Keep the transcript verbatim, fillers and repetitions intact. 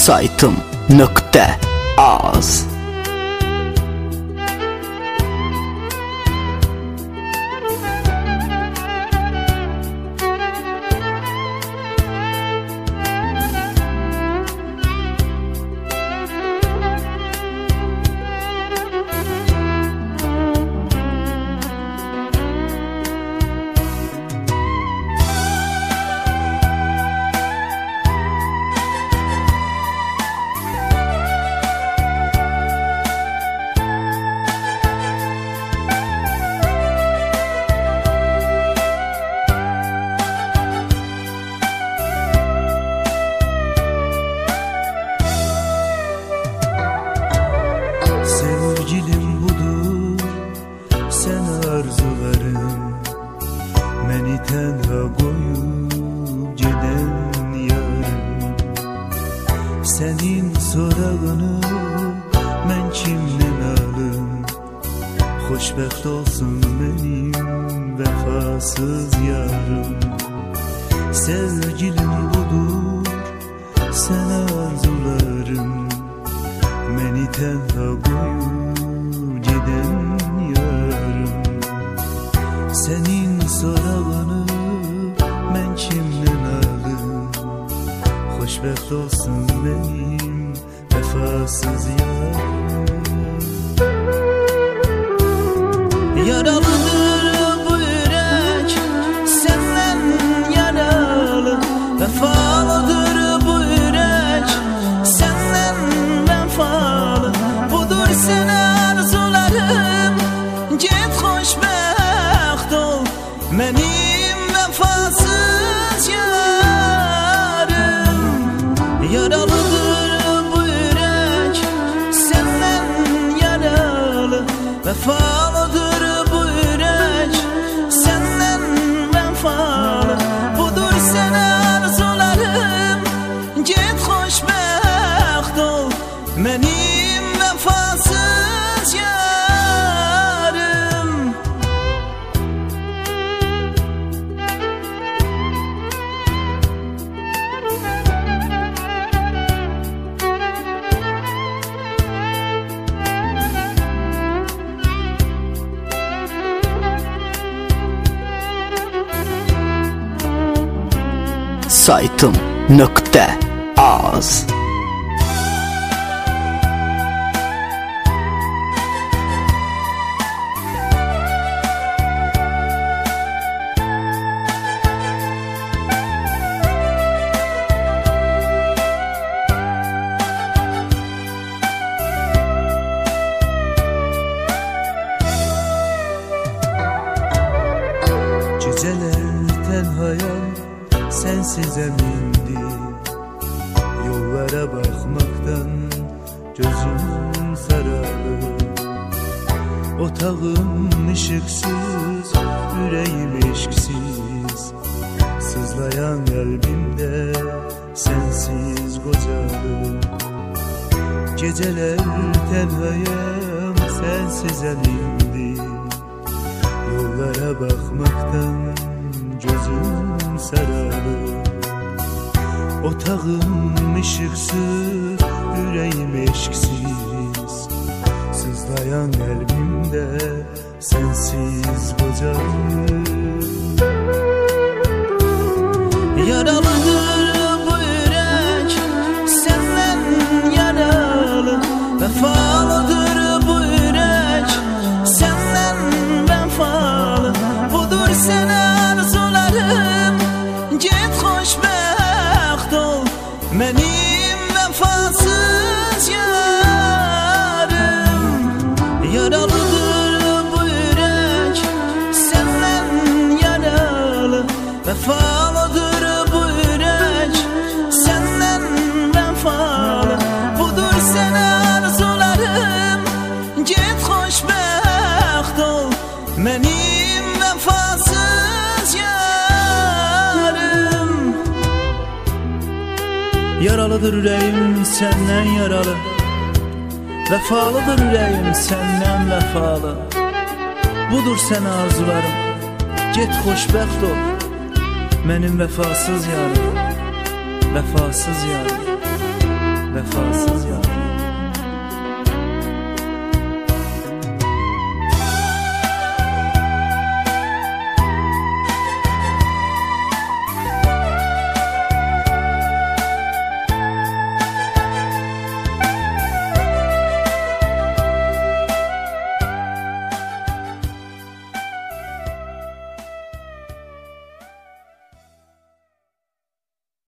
saytım nokta az. Sevgilim budur, sen arzularım, beni tenha koyup giden yarım. Senin sorağını ben kimden alım? Xoşbəxt olsun benim vefasız yarım. Sevgilim budur, sen arzularım, beni tenha koyup giden yarım. Senin sorağını ben kimden alım? Xoşbəxt olsun benim vefasız yarım. Yaralıdır bu yürek, senden yaralı. Vefalıdır bu yürek, senden vefalı. Budur sen arzularım, git xoşbəxt ol benim vefasız yarım. Yaralıdır bu yürek, senden yaralı. Vefalıdır bu yürek, senden vefalı. Budur sen arzularım, git xoşbəxt ol benim vefasız yarım. saytım nokta az. Geceler tenhayam, sensiz emindi. Yollara bakmaktan gözüm sarardı. Otağım ışıksız, yüreğim eşksiz. Sızlayan kalbimde sensiz kocalı. Geceler tenhayam, sensiz emindi. Yollara bakmaktan gözüm sarardı. Otağım ışıksız, yüreğim eşksiz. Sızlayan kalbimde sensiz kocalı. Yaralıdır bu yürek, senden yaralı. Vefalıdır bu yürek, senden vefalı. Budur sen arzularım, git xoşbəxt ol benim vefasız yarım. Yaralıdır bu yürek, senden yaralı. Vefalıdır bu yürek, senden vefalı. Budur sen arzularım, git xoşbəxt ol benim vefasız yarım. Yaralıdır yüreğim senden yaralı. Vefalıdır yüreğim senden vefalı. Budur sen arzularım, git xoşbəxt ol benim vefasız yarım. Vefasız yarım, vəfasız yalan.